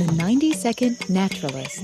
The 90-Second Naturalist.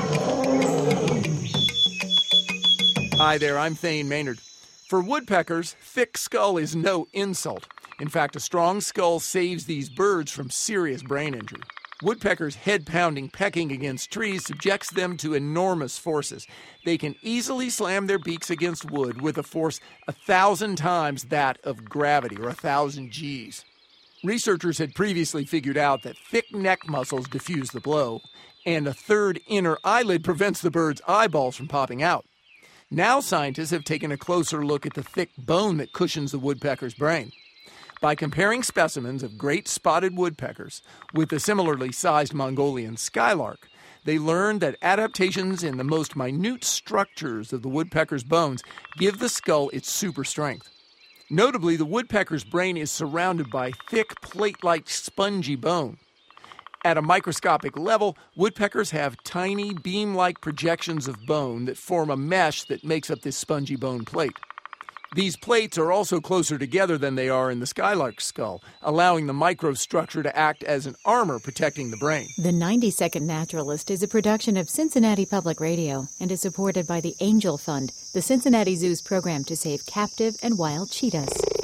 Hi there, I'm Thane Maynard. For woodpeckers, thick skull is no insult. In fact, a strong skull saves these birds from serious brain injury. Woodpeckers' head-pounding pecking against trees subjects them to enormous forces. They can easily slam their beaks against wood with a force 1,000 times that of gravity, or 1,000 Gs. Researchers had previously figured out that thick neck muscles diffuse the blow, and a third inner eyelid prevents the bird's eyeballs from popping out. Now scientists have taken a closer look at the thick bone that cushions the woodpecker's brain. By comparing specimens of great spotted woodpeckers with the similarly sized Mongolian skylark, they learned that adaptations in the most minute structures of the woodpecker's bones give the skull its super strength. Notably, the woodpecker's brain is surrounded by thick, plate-like, spongy bone. At a microscopic level, woodpeckers have tiny, beam-like projections of bone that form a mesh that makes up this spongy bone plate. These plates are also closer together than they are in the skylark's skull, allowing the microstructure to act as an armor protecting the brain. The 90-Second Naturalist is a production of Cincinnati Public Radio and is supported by the Angel Fund, the Cincinnati Zoo's program to save captive and wild cheetahs.